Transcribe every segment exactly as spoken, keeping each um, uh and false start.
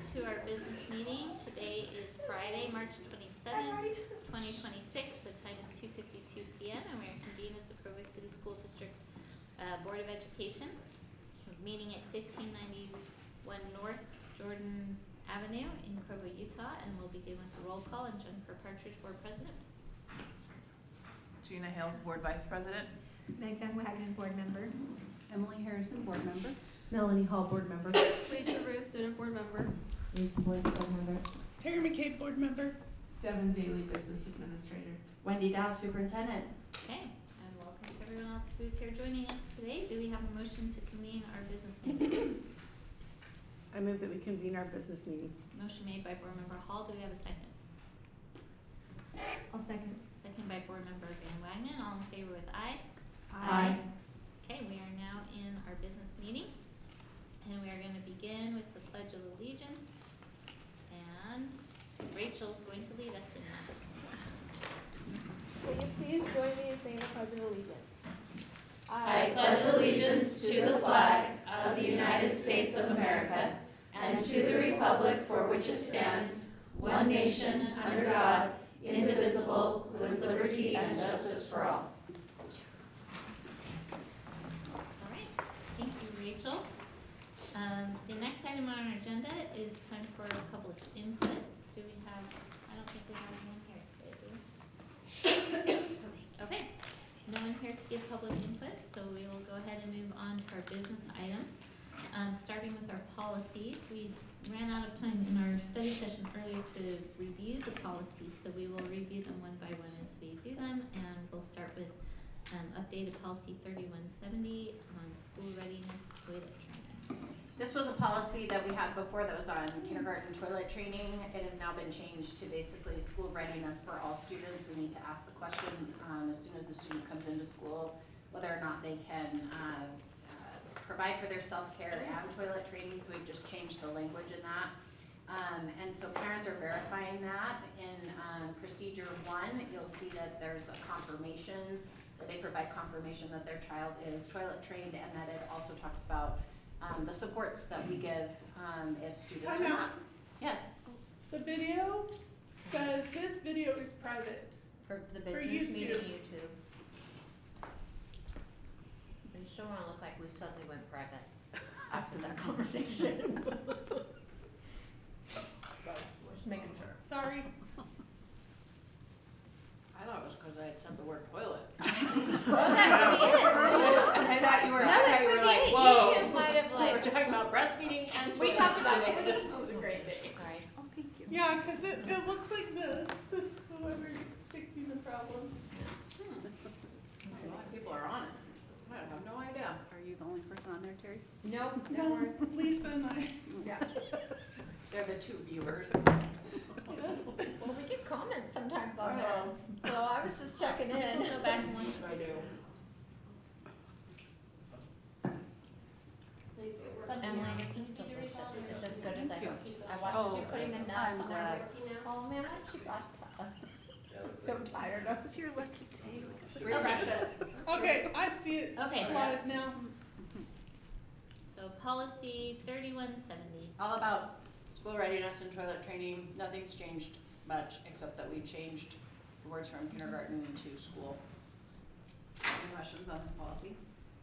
to our business meeting. Today is Friday, March twenty-seventh, twenty twenty-six. The time is two fifty-two p m and we are convened as the Provo City School District uh, Board of Education. We're meeting at fifteen ninety-one North Jordan Avenue in Provo, Utah, and we'll begin with the roll call. And Jennifer Partridge, Board President. Gina Hales, Board Vice President. Meg Van Wagenen, Board Member. Emily Harrison, Board Member. Melanie Hall, Board Member. Rachel Rue, Student Board Member. Lisa Boyce, Board Member. Terry McCabe, Board Member. Devin Daly, Business Administrator. Wendy Dow, Superintendent. Okay, and welcome to everyone else who is here joining us today. Do we have a motion to convene our business meeting? I move that we convene our business meeting. Motion made by Board Member Hall. Do we have a second? I'll second. Second by Board Member Van Wagenen. All in favor with aye? Aye. Okay, we are now in our business meeting, and we are going to begin with the Pledge of Allegiance, and Rachel's going to lead us in that. Will you please join me in saying the Pledge of Allegiance? I pledge allegiance to the flag of the United States of America and to the republic for which it stands, one nation, under God, indivisible, with liberty and justice for all. All right, thank you, Rachel. Um, the next item on our agenda is time for public input. Do we have, I don't think we have anyone here today, do we? Okay, no one here to give public input, so we will go ahead and move on to our business items. Um, starting with our policies, we ran out of time in our study session earlier to review the policies, so we will review them one by one as we do them, and we'll start with um, updated policy thirty-one seventy on school readiness toilet training. This was a policy that we had before that was on kindergarten toilet training. It has now been changed to basically school readiness for all students. We need to ask the question um, as soon as the student comes into school whether or not they can uh, uh, provide for their self-care and toilet training, so we've just changed the language in that. Um, and so parents are verifying that. In um, procedure one, you'll see that there's a confirmation, that they provide confirmation that their child is toilet trained, and that it also talks about Um, the supports that we give um, if students Time are out. not. Yes. The video says this video is private. For the For business YouTube. meeting YouTube. They sure wanna look like we suddenly went private after that conversation. Just making sure. Sorry. I thought it was because I had said the word toilet. Well, that could be it. And I thought you were, No, I thought that you could were be like, it. whoa. YouTube might have We were like. talking about breastfeeding and We toilet talked about today. it. This is a great day. Sorry. Oh, thank you. Yeah, because it, it looks like this. Whoever's fixing the problem. A lot of people are on it. I have no idea. Are you the only person on there, Terry? Nope, No, Lisa and I. Yeah. They're the two viewers. Yes. Well, we get comments sometimes on I there. know. So I was just checking in. We'll go back and watch. I do. Emily, this is delicious. It's as good as I Thank you. hoped. I watched Oh, you putting the nuts I'm on glad. there. Oh man, why did you got to us? I was so tired. I was It's your lucky day. Refresh it. Okay, I see it Okay. live now. So policy thirty-one seventy. All about school readiness and toilet training. Nothing's changed much except that we changed the words from kindergarten to school. Any questions on this policy?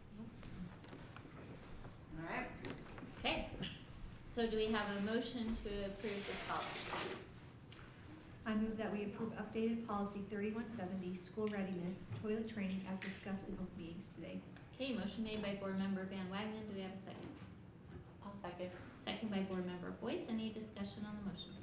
All right. Okay, so do we have a motion to approve this policy? I move that we approve updated policy thirty-one seventy, school readiness, toilet training as discussed in open meetings today. Okay, motion made by Board Member Van Wagenen. Do we have a second? I'll second. Second by Board Member Boyce. Any discussion on the motion?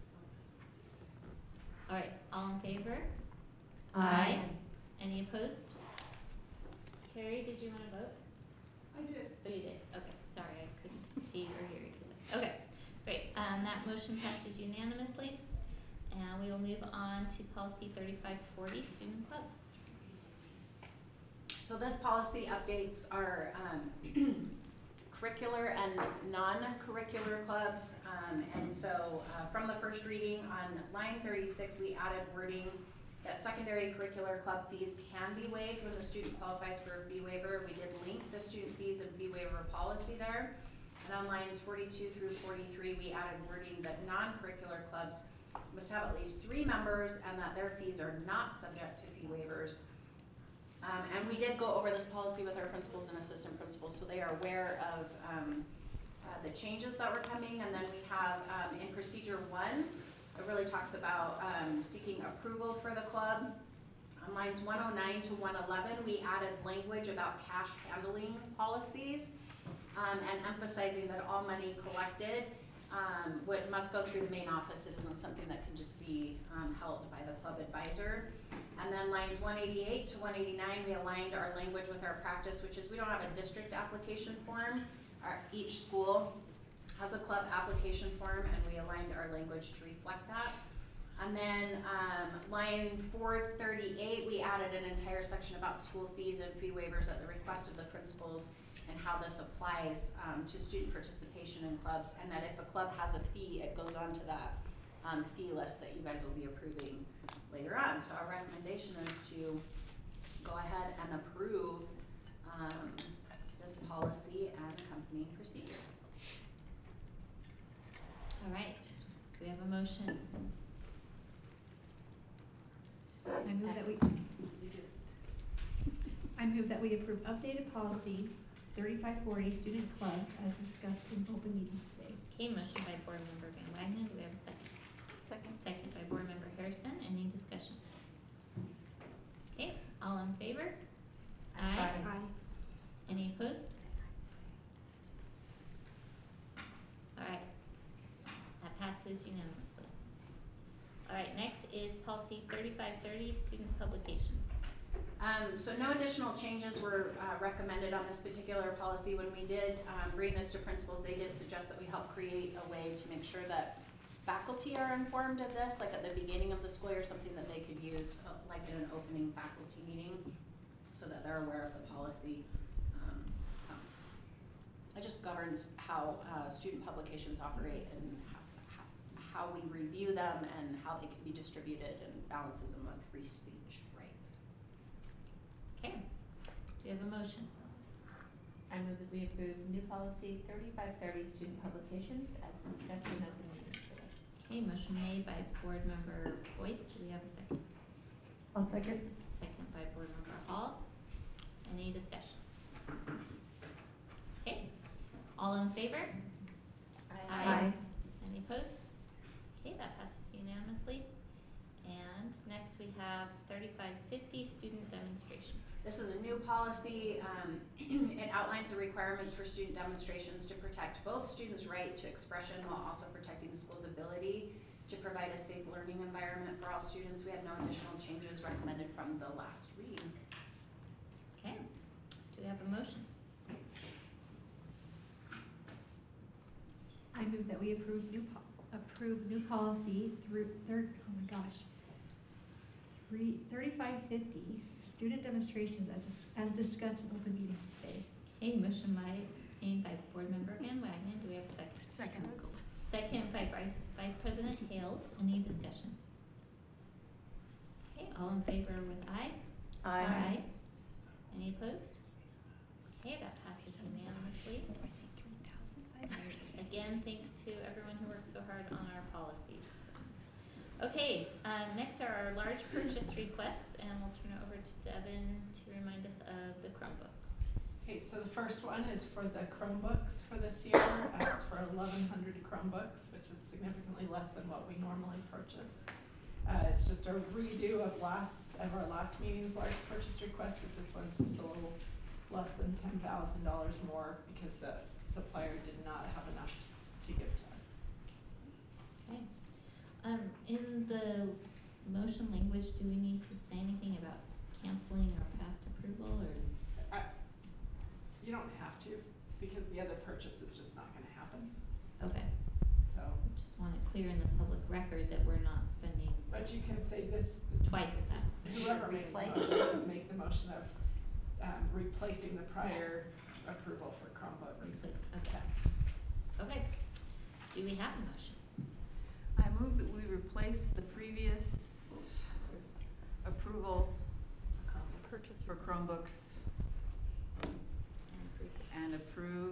All right, all in favor? Aye. Any opposed? Carrie, did you want to vote? I did. Oh, you did. Okay, sorry, I couldn't see or hear you. Okay, great. Um, that motion passes unanimously. And we will move on to policy thirty-five forty, student clubs. So this policy updates our um, curricular and non-curricular clubs. Um, and so uh, from the first reading on line thirty-six, we added wording that secondary curricular club fees can be waived when the student qualifies for a fee waiver. We did link the student fees and fee waiver policy there. And on lines forty-two through forty-three, we added wording that non-curricular clubs must have at least three members and that their fees are not subject to fee waivers. Um, and we did go over this policy with our principals and assistant principals, so they are aware of um, uh, the changes that were coming. And then we have um, in procedure one, it really talks about um, seeking approval for the club. On lines one oh nine to one eleven, we added language about cash handling policies um, and emphasizing that all money collected um, would, must go through the main office. It isn't something that can just be um, held by the club advisor. And then lines one eighty-eight to one eighty-nine, we aligned our language with our practice, which is we don't have a district application form. Our, each school has a club application form, and we aligned our language to reflect that. And then um, line four thirty-eight, we added an entire section about school fees and fee waivers at the request of the principals and how this applies um, to student participation in clubs, and that if a club has a fee, it goes on to that um, fee list that you guys will be approving later on. So our recommendation is to go ahead and approve um, this policy and accompanying procedure. All right, do we have a motion? I move that we, I move that we approve updated policy thirty-five forty student clubs as discussed in open meetings today. Okay, motion by board member Van Wagenen, do we have a second? Second. Second by board member Harrison, any discussion? Okay, all in favor? Aye. Aye. Any opposed? All right, that passes unanimously. All right, next is policy thirty-five thirty, student publications. Um, so no additional changes were uh, recommended on this particular policy. When we did um, bring this to principals, they did suggest that we help create a way to make sure that faculty are informed of this, like at the beginning of the school year, something that they could use, uh, like in an opening faculty meeting, so that they're aware of the policy. Um, so it just governs how uh, student publications operate and how, how we review them and how they can be distributed, and balances them with free speech rights. Okay, do we have a motion? I move that we approve new policy thirty-five thirty, student publications as discussed in open meetings today. Okay, motion made by board member Boyce, do we have a second? I'll second. Second by board member Hall, any discussion? Okay, all in favor? Aye. Any opposed? Okay, that passes unanimously. And next we have thirty-five fifty, student demonstrations. This is a new policy. Um, it outlines the requirements for student demonstrations to protect both students' right to expression while also protecting the school's ability to provide a safe learning environment for all students. We had no additional changes recommended from the last reading. Okay, do we have a motion? I move that we approve new po- approve new policy through third, oh my gosh. Three, thirty-five fifty, student demonstrations as, dis- as discussed in open meetings today. Okay, motion by, made by board member Van Wagenen, do we have a second? Second. Second by Vice, Vice President Hales, any discussion? Okay, all in favor with aye? Aye. Any opposed? Okay, that passes unanimously. Again, thanks to everyone who worked so hard on our policies. Okay, um, next are our large purchase requests, and we'll turn it over to Devin to remind us of the Chromebooks. Okay, so the first one is for the Chromebooks for this year. Uh, it's for eleven hundred Chromebooks, which is significantly less than what we normally purchase. Uh, it's just a redo of last of our last meeting's large purchase request. Is this one's just a little less than ten thousand dollars more because the supplier did not have enough to, to give to us. Okay. Um, in the motion language, do we need to say anything about canceling our past approval, or? I, you don't have to, because the other purchase is just not gonna happen, Okay, so. just want it clear in the public record that we're not spending But you can say this. twice that. Whoever makes the motion, make the motion of, um, replacing the prior approval for Chromebooks. Replace- Okay. Okay, do we have a motion? I move that we replace the previous approval For Chromebooks. for Chromebooks And approve it. and approve a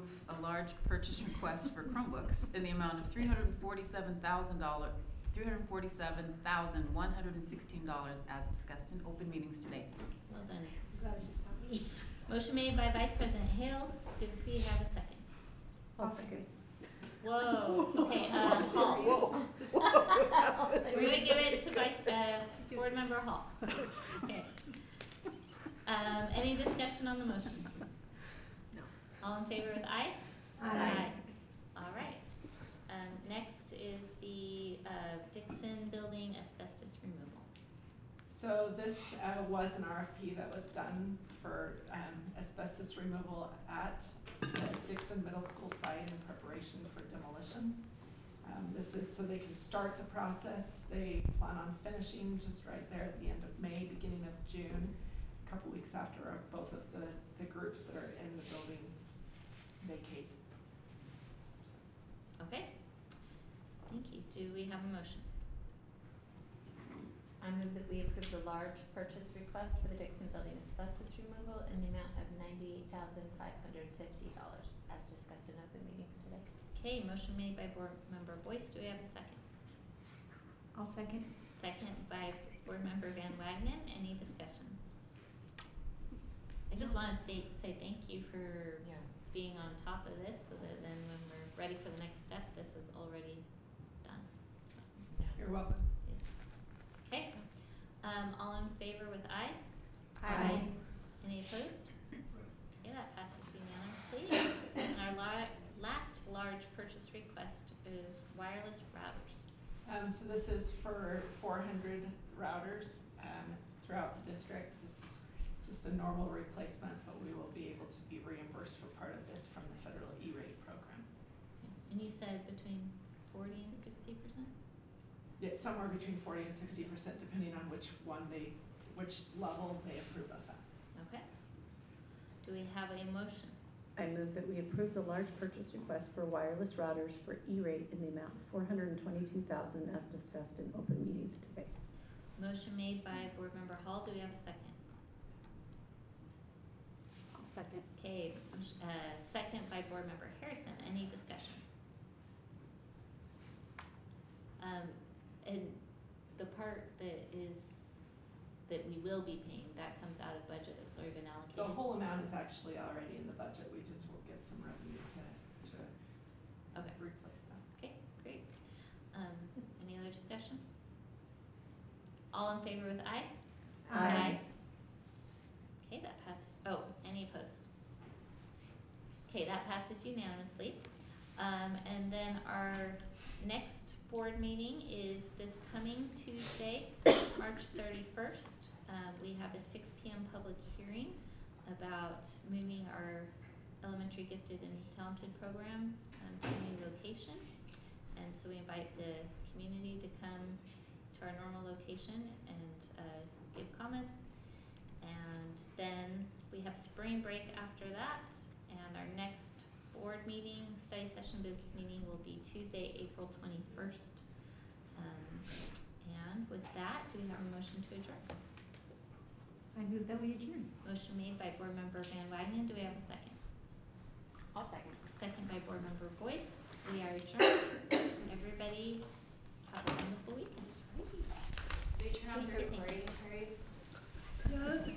large purchase request for Chromebooks in the amount of three hundred and forty-seven thousand dollars, three hundred and forty-seven thousand, one hundred and sixteen dollars as discussed in open meetings today. Well done. Glad it's just not me. Motion made by Vice President Hales. Do we have a second? I'll second. Whoa, okay, uh, Hall. We're gonna give it to Vice, uh, Board Member Hall. Okay. Um, any discussion on the motion? No. All in favor with aye? Aye. All right. Um, next is the, uh, Dixon Building asbestos removal. So this uh, was an R F P that was done for um, asbestos removal at the Dixon Middle School site in preparation for demolition. Um, This is so they can start the process. They plan on finishing just right there at the end of May, beginning of June, a couple weeks after our- both of the, the groups that are in the building vacate. Okay. Thank you. Do we have a motion? I move that we approve the large purchase request for the Dixon Building asbestos removal in the amount of ninety-eight thousand five hundred fifty dollars as discussed in open meetings today. Okay, motion made by Board Member Boyce. Do we have a second? I'll second. Second by Board Member Van Wagenen. Any discussion? I just wanted to th- say thank you for Yeah. being on top of this so that then when we're ready for the next step, this is already done. You're welcome. Okay, um, all in favor with aye? Aye. Any opposed? Okay, that passes unanimously. And our la- last large purchase request is wireless routers. Um, so this is for four hundred routers, um, throughout the district. This is just a normal replacement, but we will be able to be reimbursed for part of this from the federal E-rate program. And you said between forty and sixty percent? It's somewhere between forty and sixty percent, depending on which one they, which level they approve us at. Okay. Do we have a motion? I move that we approve the large purchase request for wireless routers for E-rate in the amount of four hundred and twenty-two thousand dollars as discussed in open meetings today. Motion made by Board Member Hall. Do we have a second? I'll second. Okay, uh, second by Board Member Harrison. Any discussion? Um, and the part that is, that we will be paying, that comes out of budget that's already been allocated? The whole amount is actually already in the budget. We just will get some revenue to, to Okay, replace that. okay, great. Um, any other discussion? All in favor with aye? Aye. Okay, that passes, oh, any opposed? Okay, that passes unanimously. Um, and then our next board meeting is this coming Tuesday, March thirty-first. Um, we have a six P M public hearing about moving our elementary gifted and talented program um, to a new location. And so we invite the community to come to our normal location and uh, give comment. And then we have spring break after that, and our next board meeting, study session, business meeting will be Tuesday, April twenty-first. Um, and with that, do we have a motion to adjourn? I move that we adjourn. Motion made by Board Member Van Wagenen. Do we have a second? I'll second. Second by Board Member Boyce. We are adjourned. Everybody have a wonderful weekend. Do you turn on Thanks, your good thing. recording, Terry? Yes.